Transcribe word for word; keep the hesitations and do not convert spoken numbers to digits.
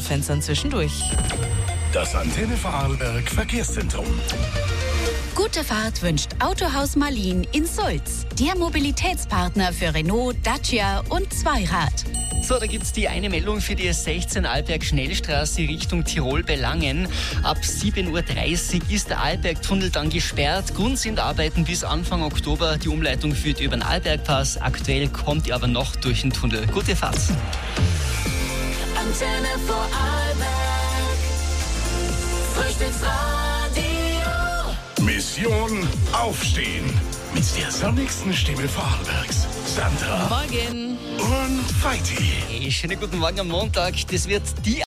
Schottenfenstern zwischendurch. Das Antenne Vorarlberg Verkehrszentrum. Gute Fahrt wünscht Autohaus Marlin in Sulz. Der Mobilitätspartner für Renault, Dacia und Zweirad. So, da gibt's die eine Meldung für die S sechzehn Arlberg-Schnellstraße Richtung Tirol-Belangen. Ab sieben Uhr dreißig ist der Arlbergtunnel dann gesperrt. Grund sind Arbeiten bis Anfang Oktober. Die Umleitung führt über den Arlbergpass. Aktuell kommt ihr aber noch durch den Tunnel. Gute Fahrt. Antenne Vorarlberg. Frühstücksradio. Mission Aufstehen. Mit der sonnigsten Stimme Vorarlbergs. Sandra Morgen. und Feiti. Hey, schönen guten Morgen am Montag. Das wird die